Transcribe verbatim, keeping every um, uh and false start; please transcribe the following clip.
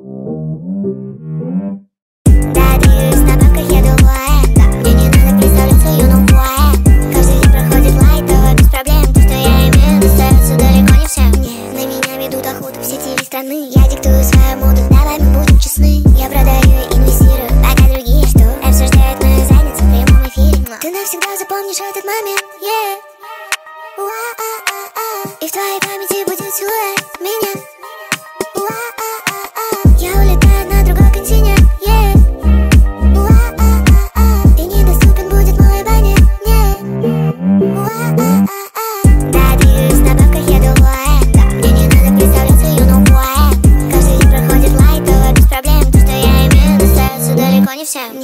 Да, двигаюсь на бабках, еду в ОАЭ. Мне не надо представлять свою новую ОАЭ. Каждый день проходит лайтово, без проблем. То, что я имею, достается далеко не всем. Не, на меня ведут охоту все теле страны. Я диктую свою моду, давай мы будем честны. Я продаю и инвестирую, пока другие что? Обсуждают мою задницу в прямом эфире. Ты навсегда запомнишь этот момент, yeah. И в твоей памяти будет силуэт меня. Я улетаю на другой континент, yeah. И недоступен будет мой абонент, yeah. Да, двигаюсь на бабках, еду в ОАЭ. Мне не надо представлять свою новую ОАЭ. Каждый день проходит лайтово, без проблем. То, что я имею, достается далеко не всем.